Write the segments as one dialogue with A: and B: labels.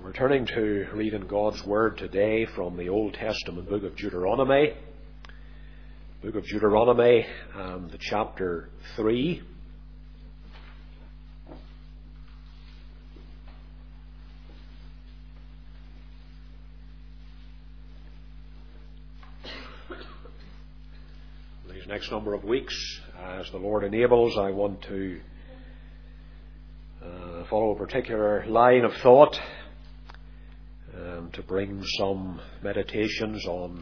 A: We're turning to reading God's Word today from the Old Testament book of Deuteronomy. Book of Deuteronomy and chapter 3. These next number of weeks, as the Lord enables, I want to follow a particular line of thought to bring some meditations on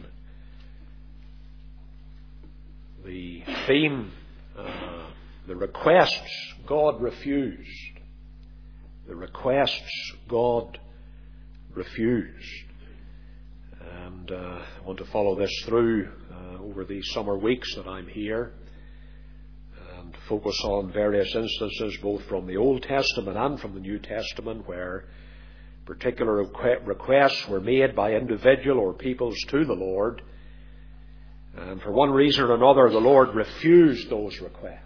A: the theme, the requests God refused. The requests God refused. And I want to follow this through over these summer weeks that I'm here and focus on various instances both from the Old Testament and from the New Testament where particular requests were made by individual or peoples to the Lord, and for one reason or another the Lord refused those requests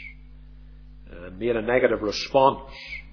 A: and made a negative response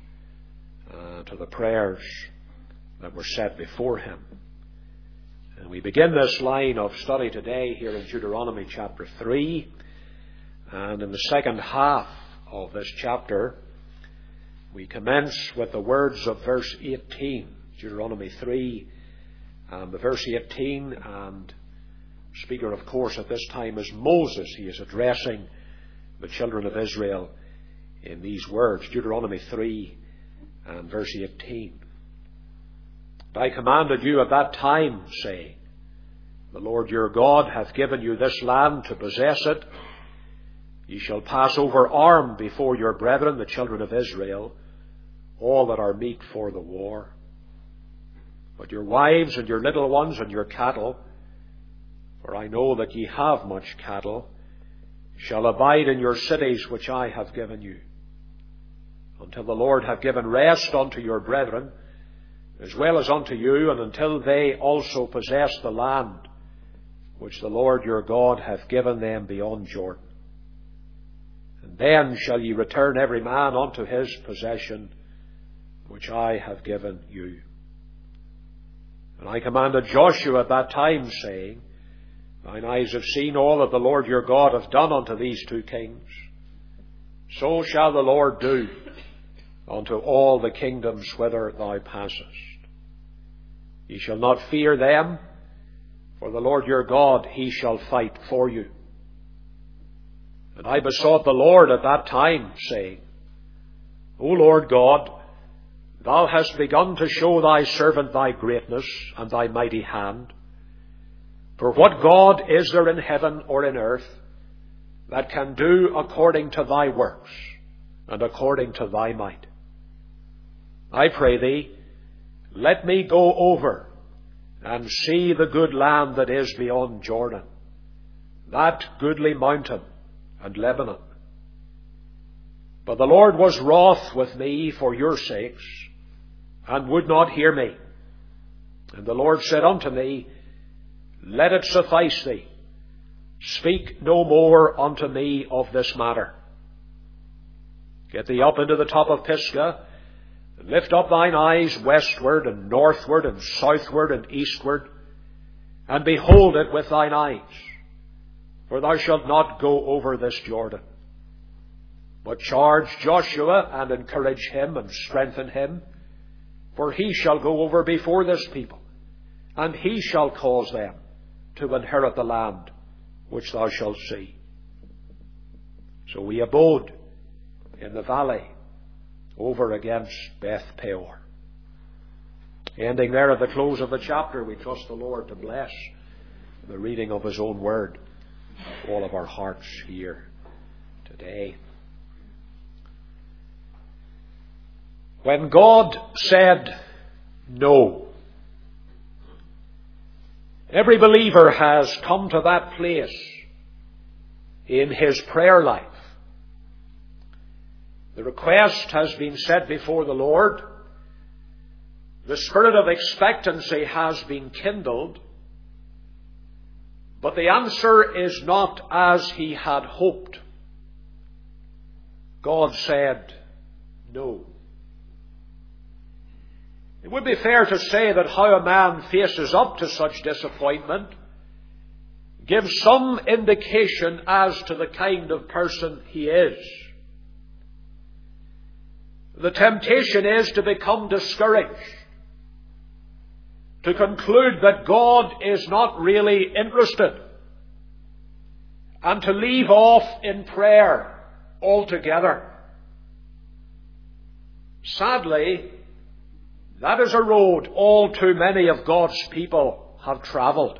A: to the prayers that were set before Him. And we begin this line of study today here in Deuteronomy chapter 3, and in the second half of this chapter we commence with the words of verse 18, Deuteronomy 3, and the verse 18, and the speaker, of course, at this time is Moses. He is addressing the children of Israel in these words, Deuteronomy 3 and verse 18. "And I commanded you at that time, saying, The Lord your God hath given you this land to possess it. Ye shall pass over armed before your brethren, the children of Israel, all that are meet for the war. But your wives and your little ones and your cattle, for I know that ye have much cattle, shall abide in your cities which I have given you, until the Lord have given rest unto your brethren, as well as unto you, and until they also possess the land which the Lord your God hath given them beyond Jordan. And then shall ye return every man unto his possession, which I have given you. And I commanded Joshua at that time, saying, Thine eyes have seen all that the Lord your God hath done unto these two kings. So shall the Lord do unto all the kingdoms whither thou passest. Ye shall not fear them, for the Lord your God, He shall fight for you. And I besought the Lord at that time, saying, O Lord God, Thou hast begun to show Thy servant Thy greatness and Thy mighty hand. For what God is there in heaven or in earth that can do according to Thy works and according to Thy might? I pray Thee, let me go over and see the good land that is beyond Jordan, that goodly mountain and Lebanon. But the Lord was wroth with me for your sakes, and would not hear me. And the Lord said unto me, Let it suffice thee. Speak no more unto me of this matter. Get thee up into the top of Pisgah, and lift up thine eyes westward and northward and southward and eastward, and behold it with thine eyes. For thou shalt not go over this Jordan. But charge Joshua and encourage him and strengthen him, for he shall go over before this people, and he shall cause them to inherit the land which thou shalt see. So we abode in the valley over against Beth Peor." Ending there at the close of the chapter, we trust the Lord to bless the reading of His own word of all of our hearts here today. When God said no, every believer has come to that place in his prayer life. The request has been set before the Lord. The spirit of expectancy has been kindled. But the answer is not as he had hoped. God said no. It would be fair to say that how a man faces up to such disappointment gives some indication as to the kind of person he is. The temptation is to become discouraged, to conclude that God is not really interested, and to leave off in prayer altogether. Sadly, that is a road all too many of God's people have travelled.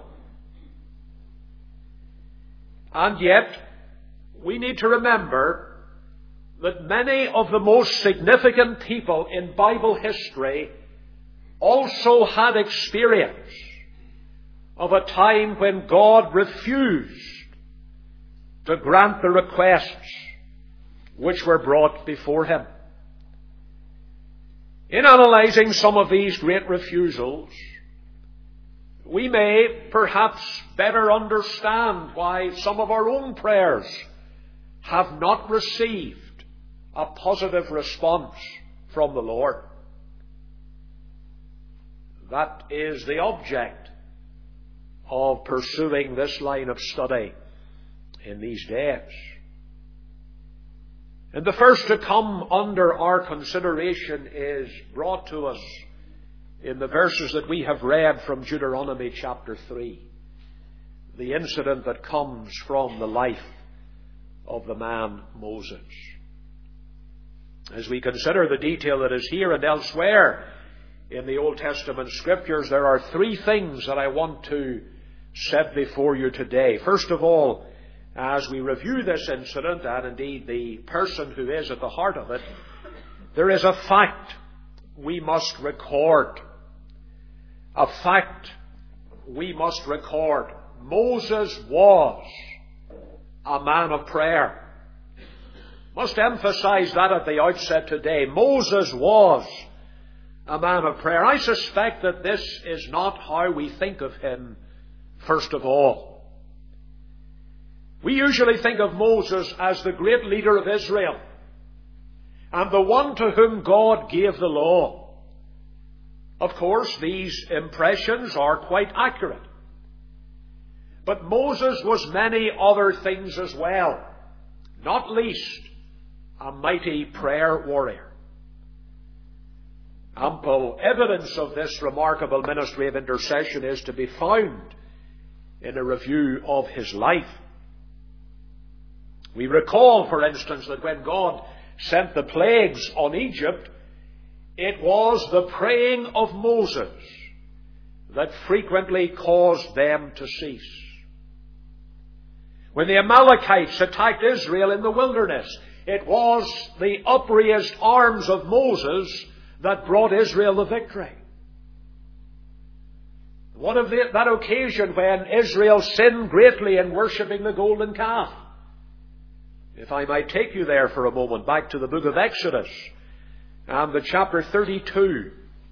A: And yet, we need to remember that many of the most significant people in Bible history also had experience of a time when God refused to grant the requests which were brought before him. In analysing some of these great refusals, we may perhaps better understand why some of our own prayers have not received a positive response from the Lord. That is the object of pursuing this line of study in these days. And the first to come under our consideration is brought to us in the verses that we have read from Deuteronomy chapter 3. The incident that comes from the life of the man Moses. As we consider the detail that is here and elsewhere in the Old Testament Scriptures, there are three things that I want to set before you today. First of all, as we review this incident, and indeed the person who is at the heart of it, there is a fact we must record. A fact we must record. Moses was a man of prayer. Must emphasize that at the outset today. Moses was a man of prayer. I suspect that this is not how we think of him first of all. We usually think of Moses as the great leader of Israel and the one to whom God gave the law. Of course, these impressions are quite accurate. But Moses was many other things as well, not least a mighty prayer warrior. Ample evidence of this remarkable ministry of intercession is to be found in a review of his life. We recall, for instance, that when God sent the plagues on Egypt, it was the praying of Moses that frequently caused them to cease. When the Amalekites attacked Israel in the wilderness, it was the upraised arms of Moses that brought Israel the victory. What of that occasion when Israel sinned greatly in worshipping the golden calf? If I might take you there for a moment, back to the book of Exodus and the chapter 32.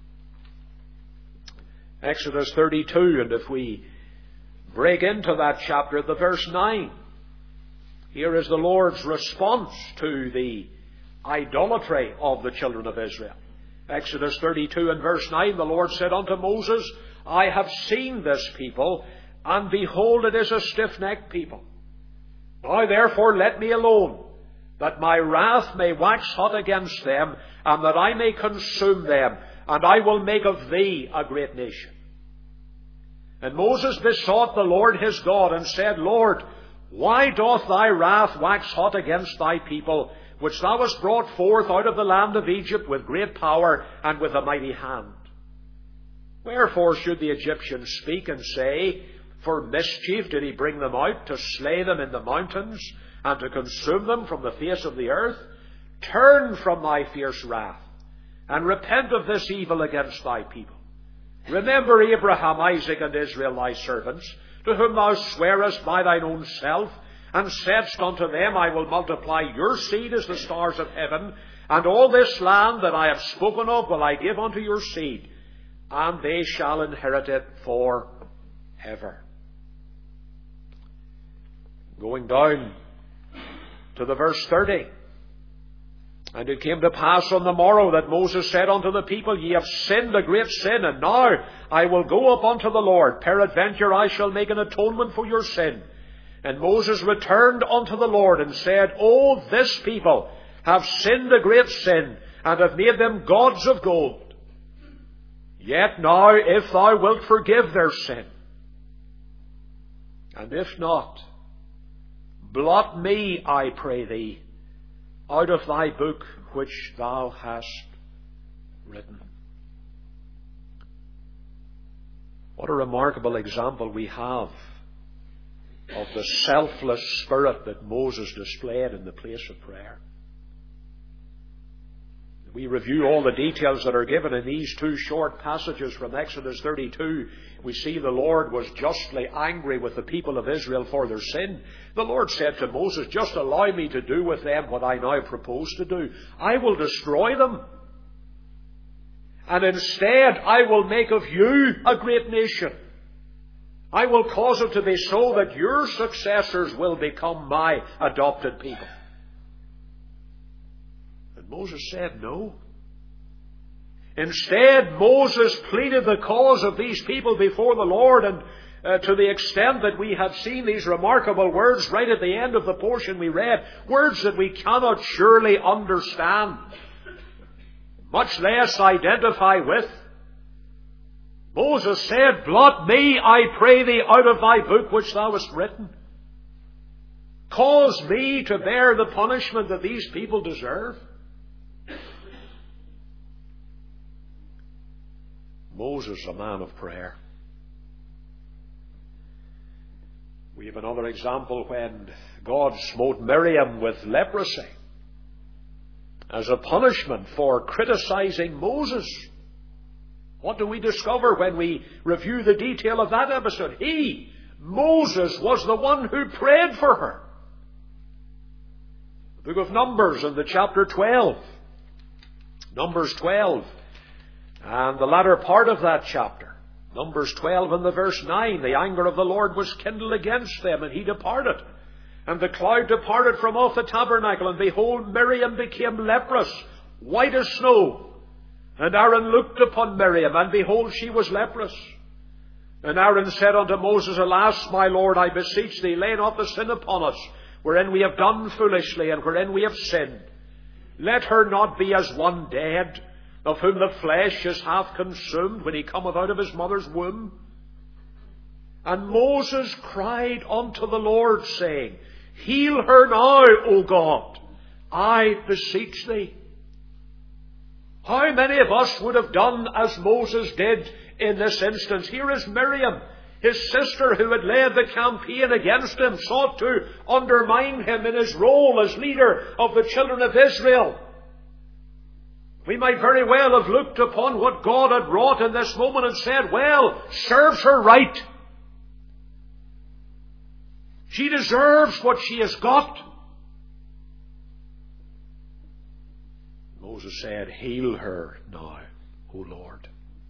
A: Exodus 32, and if we break into that chapter, the verse 9. Here is the Lord's response to the idolatry of the children of Israel. Exodus 32 and verse 9, the Lord said unto Moses, I have seen this people, and behold, it is a stiff-necked people. Now therefore let me alone, that my wrath may wax hot against them, and that I may consume them, and I will make of thee a great nation. And Moses besought the Lord his God, and said, Lord, why doth thy wrath wax hot against thy people, which thou hast brought forth out of the land of Egypt with great power and with a mighty hand? Wherefore should the Egyptians speak and say, for mischief did he bring them out, to slay them in the mountains, and to consume them from the face of the earth? Turn from thy fierce wrath, and repent of this evil against thy people. Remember Abraham, Isaac, and Israel thy servants, to whom thou swearest by thine own self, and saidst unto them, I will multiply your seed as the stars of heaven, and all this land that I have spoken of will I give unto your seed, and they shall inherit it forever. Going down to the verse 30. And it came to pass on the morrow that Moses said unto the people, Ye have sinned a great sin, and now I will go up unto the Lord. Peradventure I shall make an atonement for your sin. And Moses returned unto the Lord and said, O this people have sinned a great sin, and have made them gods of gold. Yet now, if thou wilt forgive their sin, and if not, blot me, I pray thee, out of thy book which thou hast written. What a remarkable example we have of the selfless spirit that Moses displayed in the place of prayer. We review all the details that are given in these two short passages from Exodus 32. We see the Lord was justly angry with the people of Israel for their sin. The Lord said to Moses, just allow me to do with them what I now propose to do. I will destroy them. And instead I will make of you a great nation. I will cause it to be so that your successors will become my adopted people. And Moses said no. Instead, Moses pleaded the cause of these people before the Lord, and to the extent that we have seen these remarkable words right at the end of the portion we read, words that we cannot surely understand, much less identify with. Moses said, blot me, I pray thee, out of thy book which thou hast written. Cause me to bear the punishment that these people deserve. Moses, a man of prayer. We have another example when God smote Miriam with leprosy as a punishment for criticizing Moses. What do we discover when we review the detail of that episode? Moses, was the one who prayed for her. The book of Numbers in the chapter 12. Numbers 12. And the latter part of that chapter. Numbers 12 and the verse 9. The anger of the Lord was kindled against them, and he departed. And the cloud departed from off the tabernacle, and behold, Miriam became leprous, white as snow. And Aaron looked upon Miriam, and behold, she was leprous. And Aaron said unto Moses, Alas, my Lord, I beseech thee, lay not the sin upon us, wherein we have done foolishly, and wherein we have sinned. Let her not be as one dead, of whom the flesh is half consumed when he cometh out of his mother's womb. And Moses cried unto the Lord, saying, Heal her now, O God, I beseech thee. How many of us would have done as Moses did in this instance? Here is Miriam, his sister, who had led the campaign against him, sought to undermine him in his role as leader of the children of Israel. We might very well have looked upon what God had wrought in this moment and said, well, serves her right. She deserves what she has got. Moses said, Heal her now, O Lord.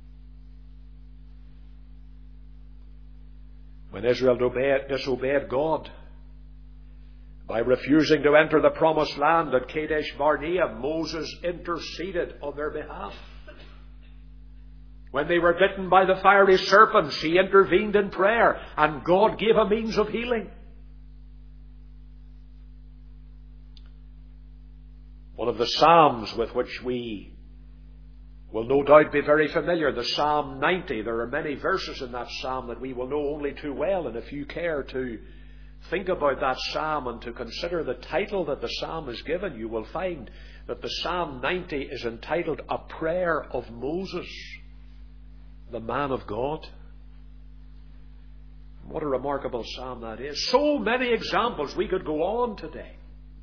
A: When Israel disobeyed God by refusing to enter the promised land at Kadesh Barnea, Moses interceded on their behalf. When they were bitten by the fiery serpents, he intervened in prayer, and God gave a means of healing. One of the Psalms with which we will no doubt be very familiar, the Psalm 90. There are many verses in that Psalm that we will know only too well, and if you care to think about that Psalm and to consider the title that the Psalm is given, you will find that the Psalm 90 is entitled A Prayer of Moses, the man of God. What a remarkable Psalm that is. So many examples. We could go on today.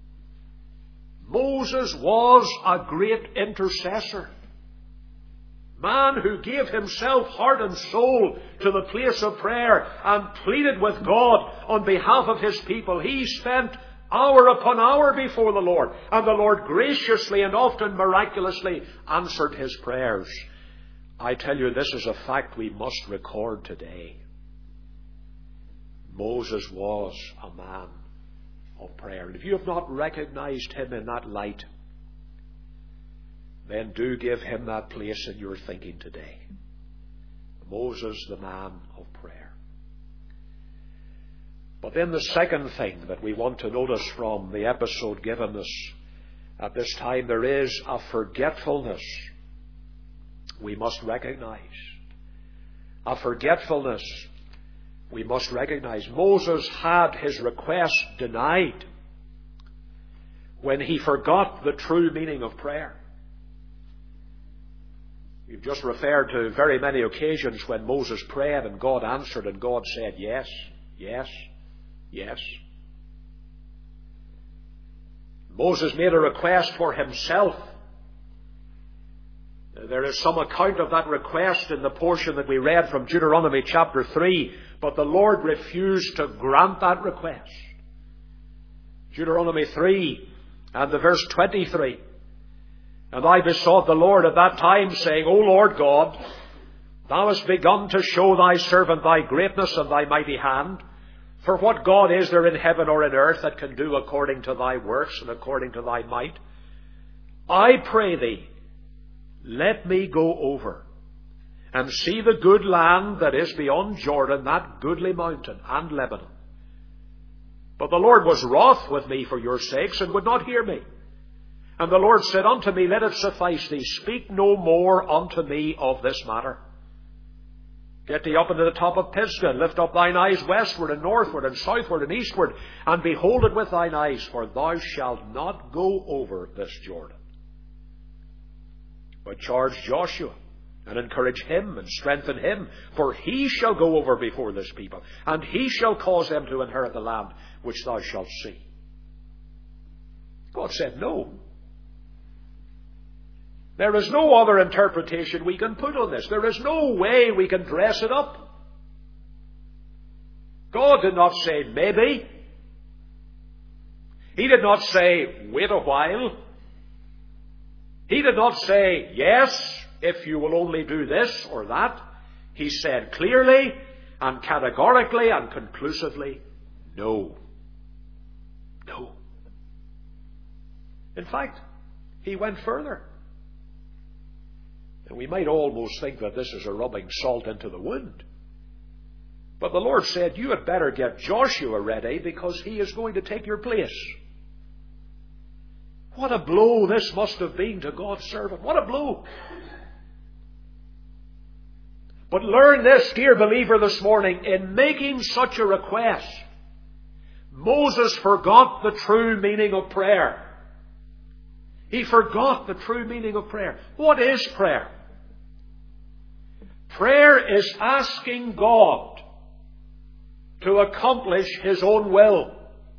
A: Moses was a great intercessor. Man who gave himself heart and soul to the place of prayer and pleaded with God on behalf of his people. He spent hour upon hour before the Lord, and the Lord graciously and often miraculously answered his prayers. I tell you, this is a fact we must record today. Moses was a man of prayer. And if you have not recognized him in that light, then do give him that place in your thinking today. Moses, the man of prayer. But then the second thing that we want to notice from the episode given us at this time, there is a forgetfulness we must recognize. A forgetfulness we must recognize. Moses had his request denied when he forgot the true meaning of prayer. You've just referred to very many occasions when Moses prayed and God answered and God said yes, yes, yes. Moses made a request for himself. There is some account of that request in the portion that we read from Deuteronomy chapter 3, but the Lord refused to grant that request. Deuteronomy 3 and the verse 23. And I besought the Lord at that time, saying, O Lord God, thou hast begun to show thy servant thy greatness and thy mighty hand. For what God is there in heaven or in earth that can do according to thy works and according to thy might? I pray thee, let me go over and see the good land that is beyond Jordan, that goodly mountain and Lebanon. But the Lord was wroth with me for your sakes and would not hear me. And the Lord said unto me, let it suffice thee, speak no more unto me of this matter. Get thee up into the top of Pisgah, and lift up thine eyes westward and northward and southward and eastward, and behold it with thine eyes, for thou shalt not go over this Jordan. But charge Joshua, and encourage him, and strengthen him, for he shall go over before this people, and he shall cause them to inherit the land which thou shalt see. God said no. There is no other interpretation we can put on this. There is no way we can dress it up. God did not say maybe. He did not say wait a while. He did not say yes, if you will only do this or that. He said clearly and categorically and conclusively, no. No. In fact, he went further. And we might almost think that this is a rubbing salt into the wound. But the Lord said, you had better get Joshua ready because he is going to take your place. What a blow this must have been to God's servant. What a blow. But learn this, dear believer, this morning. In making such a request, Moses forgot the true meaning of prayer. He forgot the true meaning of prayer. What is prayer? Prayer is asking God to accomplish His own will.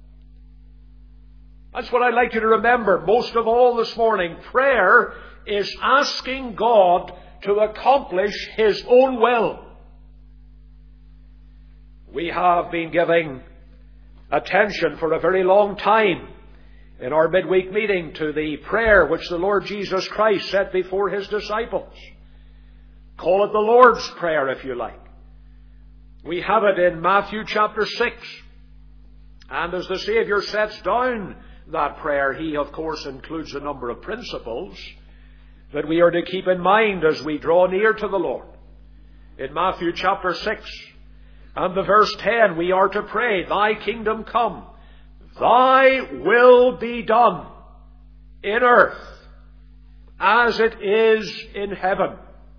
A: That's what I'd like you to remember most of all this morning. Prayer is asking God to accomplish His own will. We have been giving attention for a very long time in our midweek meeting to the prayer which the Lord Jesus Christ set before His disciples. Call it the Lord's Prayer if you like. We have it in Matthew chapter 6. And as the Saviour sets down that prayer, He of course includes a number of principles that we are to keep in mind as we draw near to the Lord. In Matthew chapter 6 and the verse 10, we are to pray, Thy kingdom come, Thy will be done in earth as it is in heaven.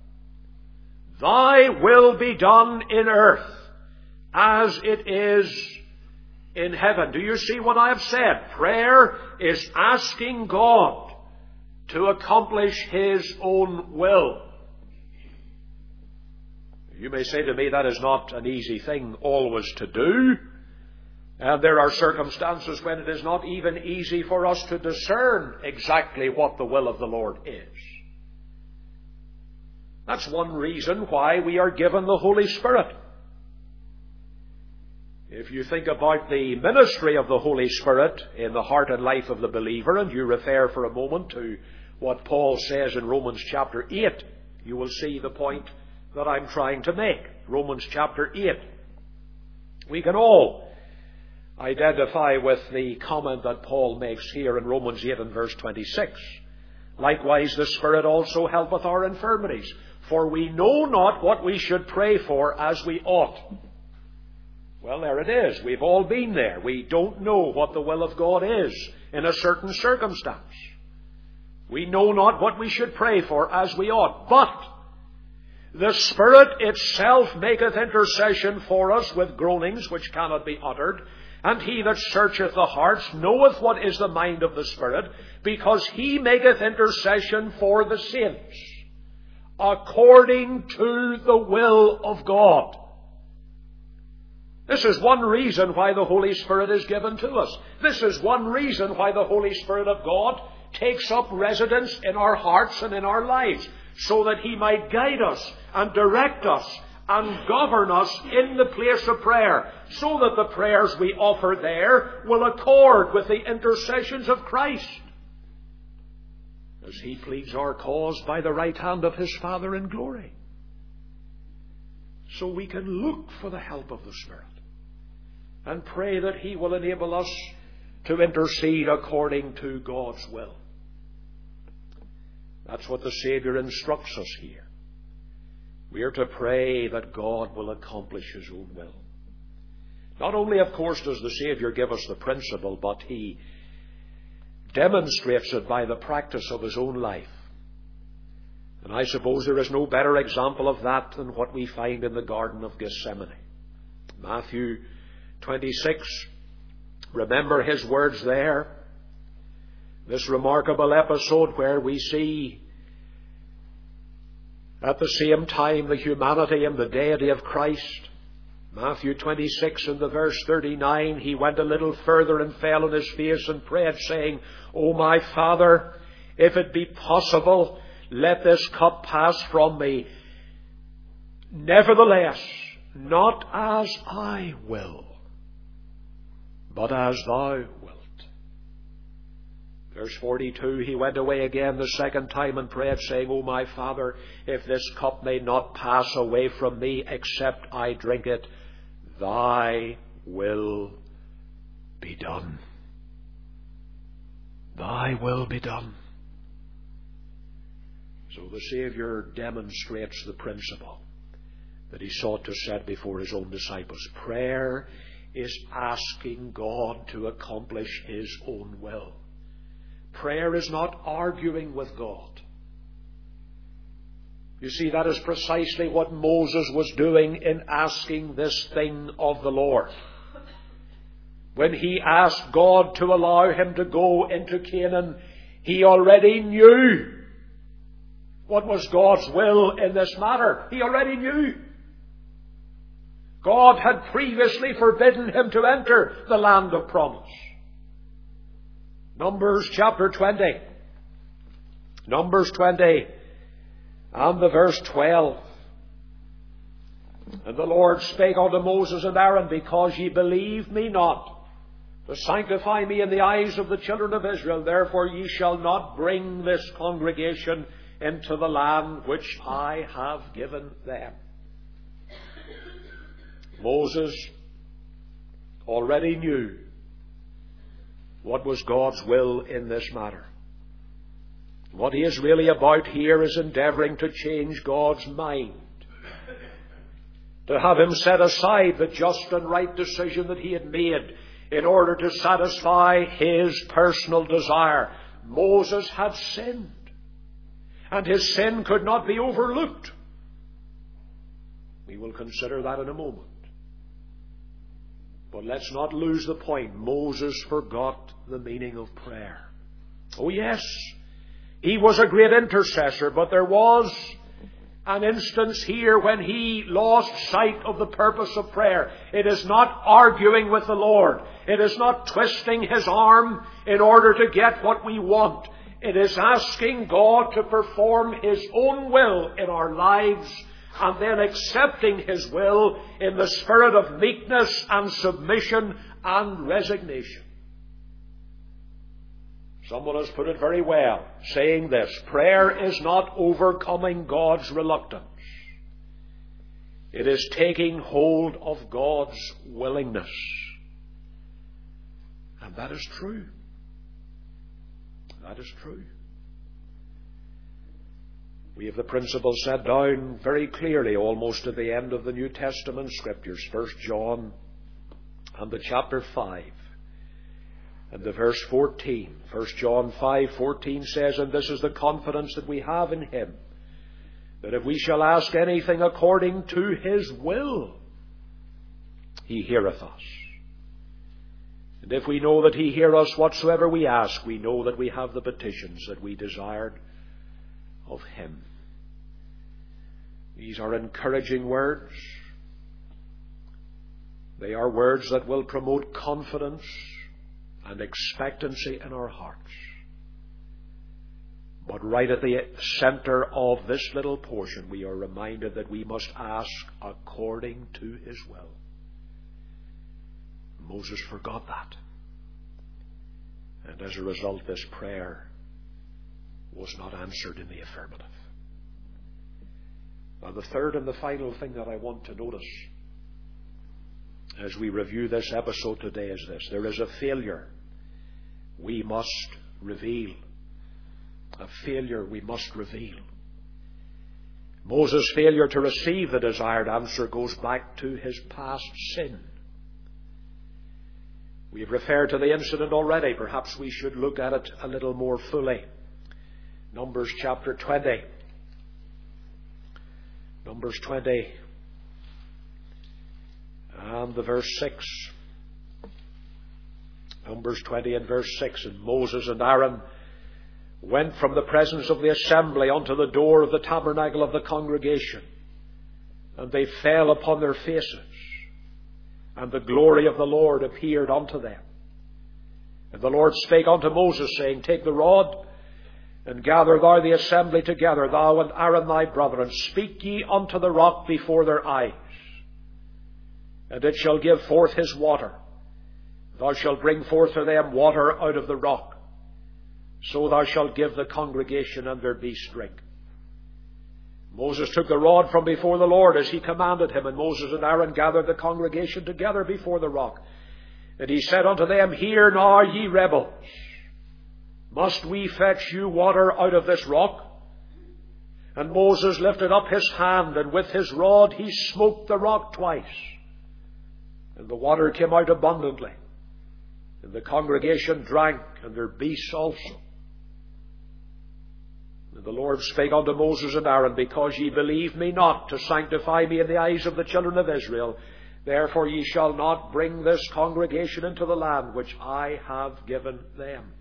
A: Thy will be done in earth as it is in heaven. Do you see what I have said? Prayer is asking God to accomplish His own will. You may say to me, that is not an easy thing always to do. And there are circumstances when it is not even easy for us to discern exactly what the will of the Lord is. That's one reason why we are given the Holy Spirit. If you think about the ministry of the Holy Spirit in the heart and life of the believer, and you refer for a moment to what Paul says in Romans chapter 8, you will see the point that I'm trying to make. Romans chapter 8. We can all identify with the comment that Paul makes here in Romans 8 and verse 26. Likewise the Spirit also helpeth our infirmities, for we know not what we should pray for as we ought. Well, there it is. We've all been there. We don't know what the will of God is in a certain circumstance. We know not what we should pray for as we ought. But the Spirit itself maketh intercession for us with groanings which cannot be uttered. And he that searcheth the hearts knoweth what is the mind of the Spirit, because he maketh intercession for the saints, according to the will of God. This is one reason why the Holy Spirit is given to us. This is one reason why the Holy Spirit of God takes up residence in our hearts and in our lives, so that he might guide us and direct us and govern us in the place of prayer, so that the prayers we offer there will accord with the intercessions of Christ, as he pleads our cause by the right hand of his Father in glory. So we can look for the help of the Spirit and pray that he will enable us to intercede according to God's will. That's what the Saviour instructs us here. We are to pray that God will accomplish his own will. Not only, of course, does the Saviour give us the principle, but he demonstrates it by the practice of his own life. And I suppose there is no better example of that than what we find in the Garden of Gethsemane. Matthew 26, remember his words there. This remarkable episode where we see at the same time the humanity and the deity of Christ. Matthew 26 and the verse 39, he went a little further and fell on his face and prayed, saying, O my Father, if it be possible, let this cup pass from me. Nevertheless, not as I will, but as thou wilt. Verse 42, he went away again the second time and prayed, saying, O my Father, if this cup may not pass away from me, except I drink it, thy will be done. Thy will be done. So the Saviour demonstrates the principle that he sought to set before his own disciples. Prayer is asking God to accomplish his own will. Prayer is not arguing with God. You see, that is precisely what Moses was doing in asking this thing of the Lord. When he asked God to allow him to go into Canaan, he already knew what was God's will in this matter. He already knew. God had previously forbidden him to enter the land of promise. Numbers chapter 20. Numbers 20 and the verse 12. And the Lord spake unto Moses and Aaron, because ye believed me not, to sanctify me in the eyes of the children of Israel, therefore ye shall not bring this congregation into the land which I have given them. Moses already knew what was God's will in this matter. What he is really about here is endeavouring to change God's mind, to have him set aside the just and right decision that he had made in order to satisfy his personal desire. Moses had sinned, and his sin could not be overlooked. We will consider that in a moment. But let's not lose the point. Moses forgot the meaning of prayer. Oh yes, he was a great intercessor, but there was an instance here when he lost sight of the purpose of prayer. It is not arguing with the Lord. It is not twisting his arm in order to get what we want. It is asking God to perform his own will in our lives, and then accepting his will in the spirit of meekness and submission and resignation. Someone has put it very well, saying this: prayer is not overcoming God's reluctance. It is taking hold of God's willingness. And that is true. That is true. We have the principle set down very clearly almost at the end of the New Testament Scriptures, 1 John and the chapter 5 and the verse 14. 1 John 5:14 says, "And this is the confidence that we have in Him, that if we shall ask anything according to His will, He heareth us. And if we know that He hear us whatsoever we ask, we know that we have the petitions that we desired of Him." These are encouraging words. They are words that will promote confidence and expectancy in our hearts. But right at the center of this little portion, we are reminded that we must ask according to His will. Moses forgot that. And as a result, this prayer was not answered in the affirmative. Now, the third and the final thing that I want to notice as we review this episode today is this: there is a failure we must reveal. A failure we must reveal. Moses' failure to receive the desired answer goes back to his past sin. We have referred to the incident already. Perhaps we should look at it a little more fully. Numbers chapter 20. Numbers 20 and the verse 6. Numbers 20 and verse 6. "And Moses and Aaron went from the presence of the assembly unto the door of the tabernacle of the congregation, and they fell upon their faces, and the glory of the Lord appeared unto them. And the Lord spake unto Moses, saying, Take the rod, and gather thou the assembly together, thou and Aaron thy brother, and speak ye unto the rock before their eyes. And it shall give forth his water. Thou shalt bring forth to them water out of the rock. So thou shalt give the congregation and their beasts drink. Moses took the rod from before the Lord as he commanded him, and Moses and Aaron gathered the congregation together before the rock. And he said unto them, Hear now, ye rebels, must we fetch you water out of this rock? And Moses lifted up his hand, and with his rod he smote the rock twice. And the water came out abundantly. And the congregation drank, and their beasts also. And the Lord spake unto Moses and Aaron, Because ye believe me not to sanctify me in the eyes of the children of Israel, therefore ye shall not bring this congregation into the land which I have given them.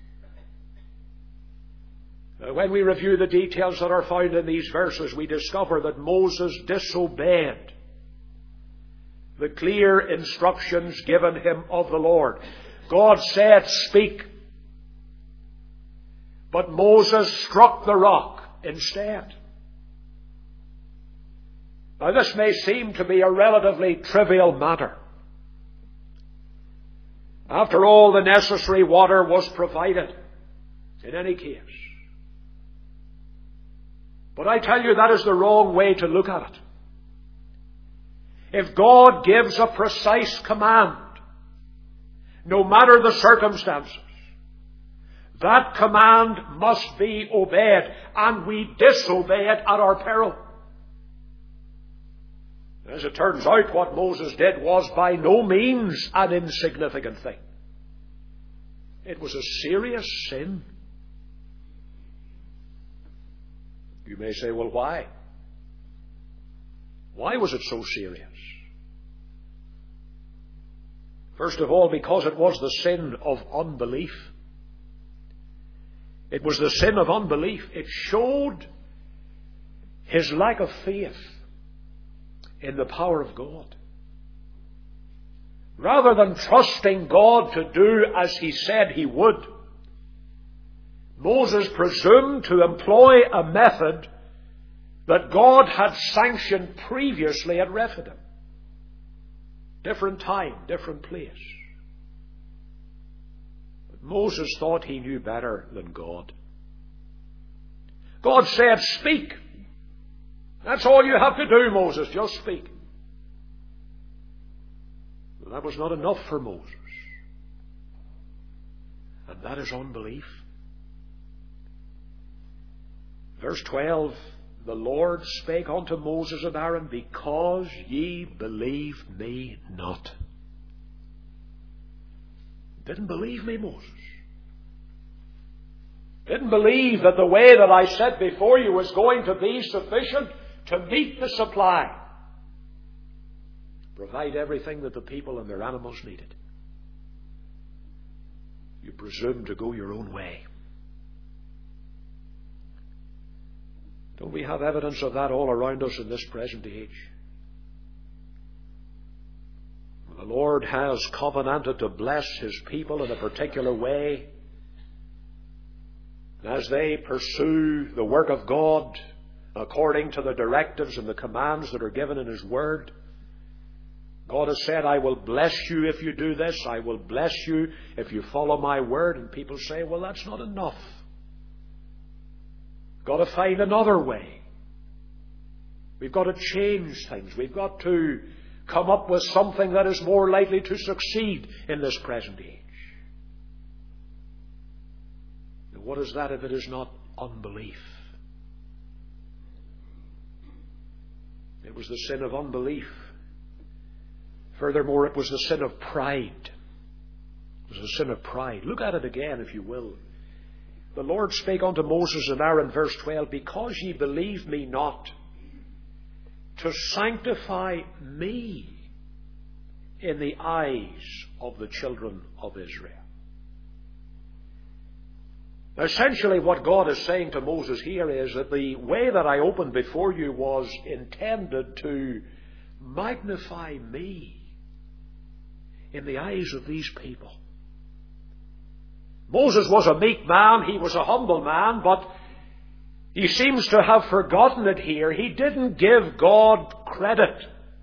A: When we review the details that are found in these verses, we discover that Moses disobeyed the clear instructions given him of the Lord. God said, Speak. But Moses struck the rock instead. Now, this may seem to be a relatively trivial matter. After all, the necessary water was provided in any case. But I tell you, that is the wrong way to look at it. If God gives a precise command, no matter the circumstances, that command must be obeyed, and we disobey it at our peril. As it turns out, what Moses did was by no means an insignificant thing. It was a serious sin. You may say, well, why? Why was it so serious? First of all, because it was the sin of unbelief. It was the sin of unbelief. It showed his lack of faith in the power of God. Rather than trusting God to do as he said he would, Moses presumed to employ a method that God had sanctioned previously at Rephidim. Different time, different place. But Moses thought he knew better than God. God said, Speak. That's all you have to do, Moses. Just speak. But that was not enough for Moses. And that is unbelief. Verse 12, the Lord spake unto Moses and Aaron, because ye believed me not. Didn't believe me, Moses. Didn't believe that the way that I set before you was going to be sufficient to meet the supply. Provide everything that the people and their animals needed. You presume to go your own way. Don't we have evidence of that all around us in this present age? The Lord has covenanted to bless His people in a particular way. And as they pursue the work of God according to the directives and the commands that are given in His Word, God has said, I will bless you if you do this. I will bless you if you follow my word. And people say, well, that's not enough. Got to find another way. We've got to change things. We've got to come up with something that is more likely to succeed in this present age. Now, what is that if it is not unbelief? It was the sin of unbelief. Furthermore, it was the sin of pride. It was the sin of pride. Look at it again, if you will. The Lord spake unto Moses and Aaron, verse 12, because ye believe me not, to sanctify me in the eyes of the children of Israel. Now, essentially what God is saying to Moses here is that the way that I opened before you was intended to magnify me in the eyes of these people. Moses was a meek man, he was a humble man, but he seems to have forgotten it here. He didn't give God credit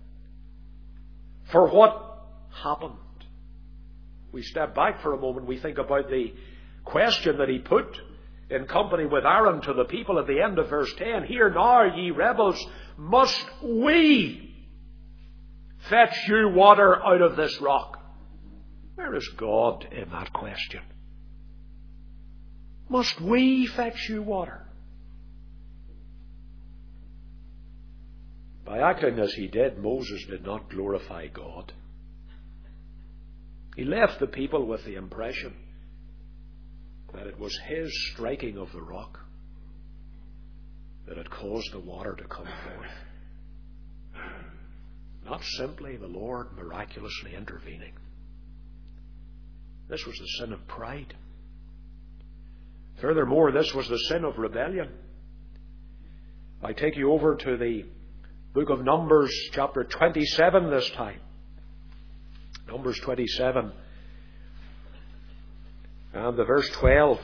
A: for what happened. We step back for a moment, we think about the question that he put in company with Aaron to the people at the end of verse 10. Hear now, ye rebels, must we fetch you water out of this rock? Where is God in that question? Must we fetch you water? By acting as he did, Moses did not glorify God. He left the people with the impression that it was his striking of the rock that had caused the water to come forth. Not simply the Lord miraculously intervening. This was the sin of pride. Furthermore, this was the sin of rebellion. I take you over to the book of Numbers, chapter 27 this time. Numbers 27 and the verse 12.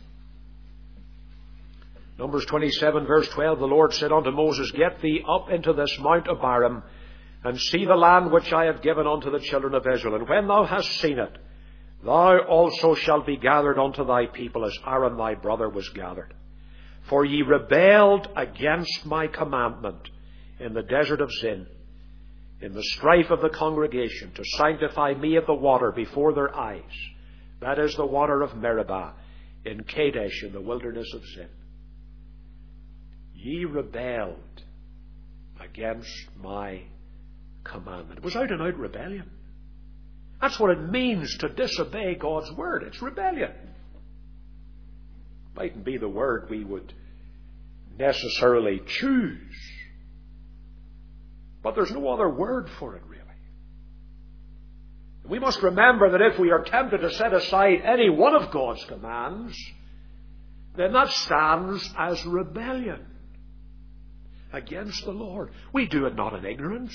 A: Numbers 27, verse 12, the Lord said unto Moses, get thee up into this Mount Abarim, and see the land which I have given unto the children of Israel. And when thou hast seen it, thou also shalt be gathered unto thy people, as Aaron thy brother was gathered. For ye rebelled against my commandment in the desert of Zin, in the strife of the congregation, to sanctify me at the water before their eyes. That is the water of Meribah, in Kadesh, in the wilderness of Zin. Ye rebelled against my commandment. It was out and out rebellion. That's what it means to disobey God's word. It's rebellion. Mightn't be the word we would necessarily choose, but there's no other word for it, really. We must remember that if we are tempted to set aside any one of God's commands, then that stands as rebellion against the Lord. We do it not in ignorance.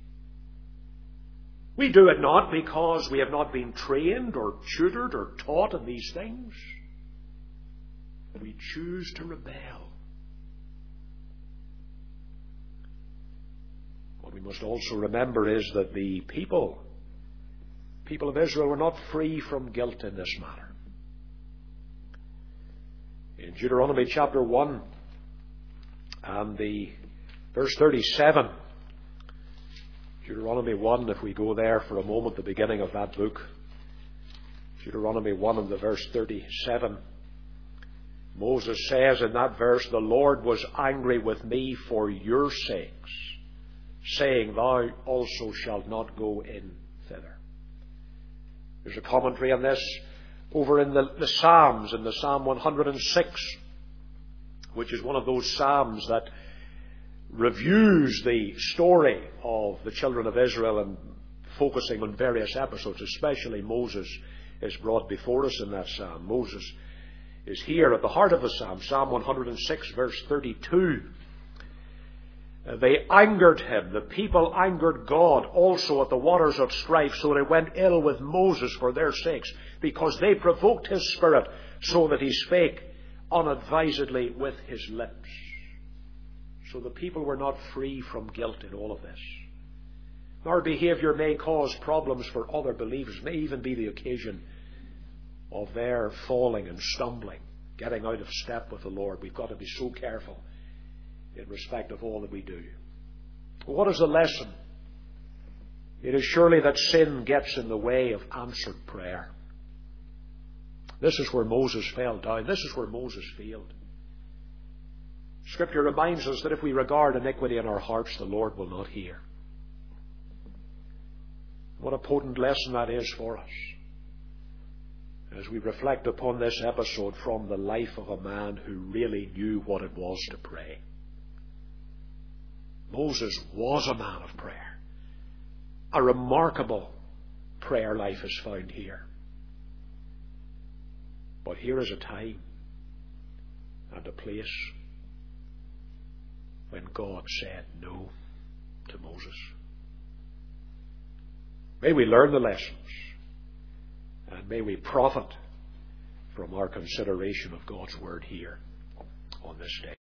A: We do it not because we have not been trained or tutored or taught in these things. We choose to rebel. What we must also remember is that the people of Israel were not free from guilt in this matter. In Deuteronomy chapter 1 and the verse 37, Deuteronomy 1, if we go there for a moment, the beginning of that book, Deuteronomy 1 and the verse 37, Moses says in that verse, "The Lord was angry with me for your sakes, saying, Thou also shalt not go in thither." There's a commentary on this over in the Psalms, in the Psalm 106, which is one of those Psalms that reviews the story of the children of Israel and focusing on various episodes, especially Moses is brought before us in that Psalm. Moses is here at the heart of the Psalm. Psalm 106, verse 32. They angered him. The people angered God also at the waters of strife, so that it went ill with Moses for their sakes, because they provoked his spirit, so that he spake unadvisedly with his lips. So the people were not free from guilt in all of this. Our behaviour may cause problems for other believers, may even be the occasion of their falling and stumbling, getting out of step with the Lord. We've got to be so careful in respect of all that we do. What is the lesson? It is surely that sin gets in the way of answered prayer. This is where Moses fell down. This is where Moses failed. Scripture reminds us that if we regard iniquity in our hearts, the Lord will not hear. What a potent lesson that is for us, as we reflect upon this episode from the life of a man who really knew what it was to pray. Moses was a man of prayer. A remarkable prayer life is found here. But here is a time and a place when God said no to Moses. May we learn the lessons, and may we profit from our consideration of God's Word here on this day.